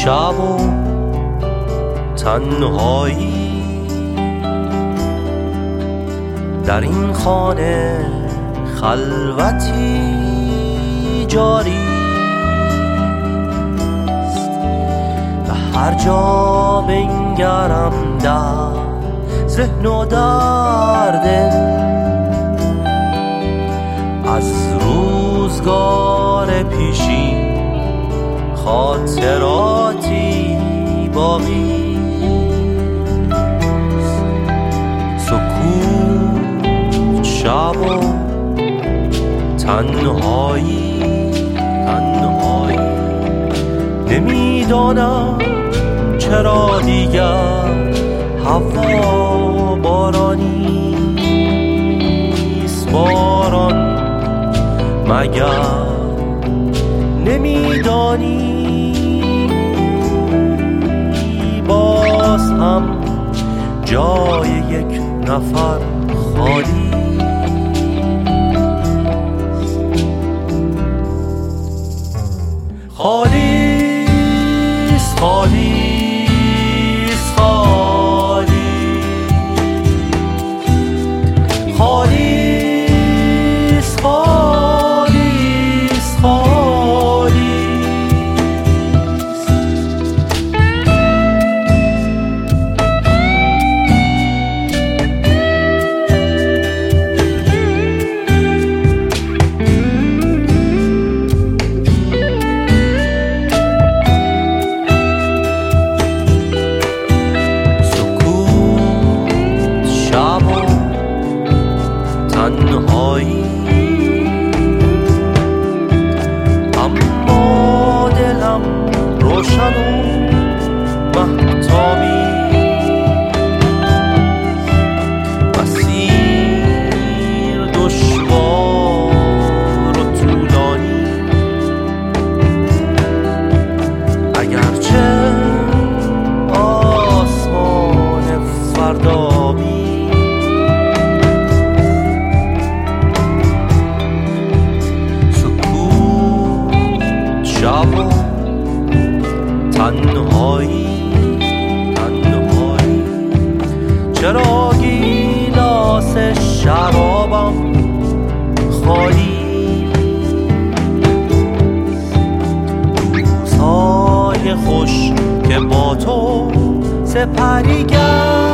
شب و تنهایی در این خانه خلوتی جاری است. به هر جا بنگرم در ذهن و در دل از روزگار پیشین خاطراتی باقی است. سکوت شب و تنهایی نمیدانم چرا دیگر هوا بارانی است. باران مگر نمیدانی باز هم جای یک نفر خالی خالیست خالیست خالیست خالیست خالیست تنهایی اما دلم روشن و مهتابی مسیر دشوار و طولانی اگرچه آسمان فردابی شب و تنهایی چرا گیلاس شرابم خالی روزهای خوش که با تو سپری گشت